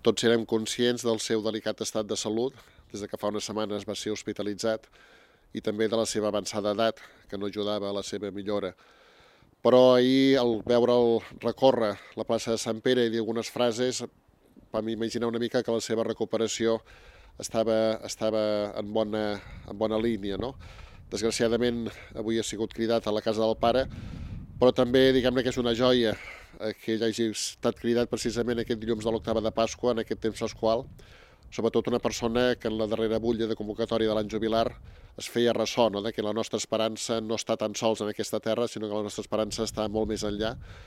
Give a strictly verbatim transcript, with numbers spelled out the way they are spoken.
Tots érem conscients del seu delicat estat de salut, des de que fa unes setmanes va ser hospitalitzat, i també de la seva avançada edat, que no ajudava a la seva millora. Però ahir, al veure'l recórrer la plaça de Sant Pere i dir algunes frases, vam imaginar una mica que la seva recuperació estava, estava en, bona, en bona línia, no? Desgraciadament, avui ha sigut cridat a la casa del pare, però també, diguem-ne que és una joia que ell hagi estat cridat precisament aquest dilluns de l'octava de Pasqua, en aquest temps pasqual, sobretot una persona que en la darrera butlla de convocatòria de l'any jubilar es feia ressò, no?, de que la nostra esperança no està tan sols en aquesta terra, sinó que la nostra esperança està molt més enllà,